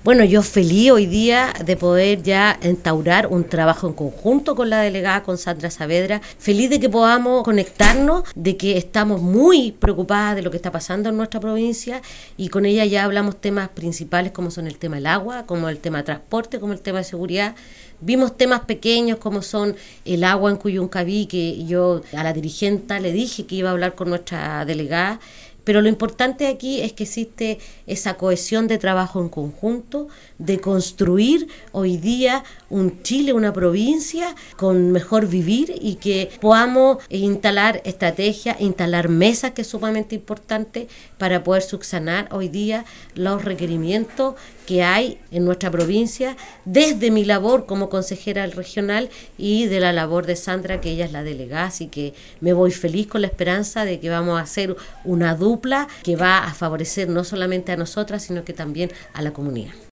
Bueno, yo feliz hoy día de poder ya instaurar un trabajo en conjunto con la delegada, con Sandra Saavedra. Feliz de que podamos conectarnos, de que estamos muy preocupadas de lo que está pasando en nuestra provincia y con ella ya hablamos temas principales como son el tema del agua, como el tema de transporte, como el tema de seguridad. Vimos temas pequeños como son el agua en Cuyuncaví, que yo a la dirigente le dije que iba a hablar con nuestra delegada. Pero lo importante aquí es que existe esa cohesión de trabajo en conjunto, de construir hoy día un Chile, una provincia con mejor vivir y que podamos instalar estrategias, instalar mesas, que es sumamente importante para poder subsanar hoy día los requerimientos que hay en nuestra provincia, desde mi labor como consejera regional y de la labor de Sandra, que ella es la delegada, así que me voy feliz con la esperanza de que vamos a hacer una dupla que va a favorecer no solamente a nosotras, sino que también a la comunidad.